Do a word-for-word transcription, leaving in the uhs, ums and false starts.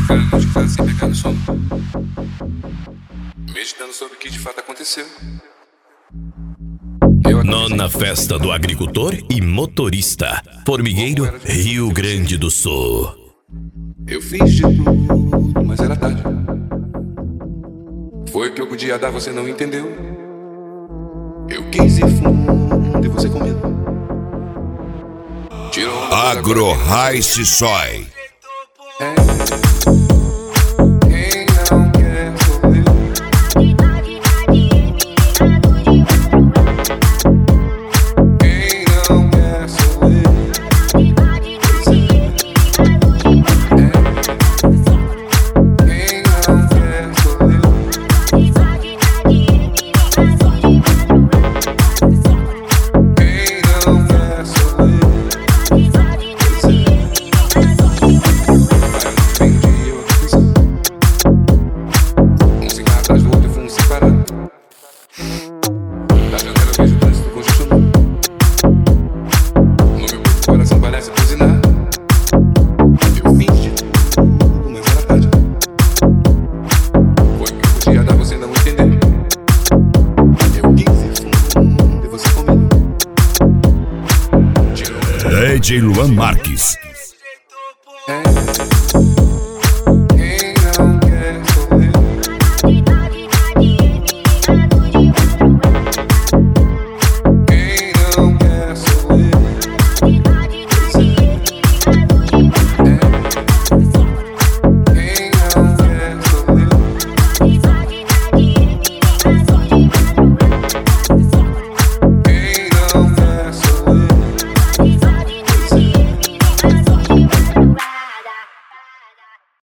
ficando de casa sem pegar no sono, meditando sobre o que de fato aconteceu. Nona Festa do Agricultor e Motorista, Formigueiro, Rio Grande do Sul. Eu fiz de tudo, mas era tarde. Foi o que eu podia dar, você não entendeu. Eu quis ir fundo e você com medo. Agro Rice Soy. É. Quem não quer sou eu. Quem não quer sou eu. É. Quem não quer sou eu. Quem não quer sou eu. D J Luan Marques.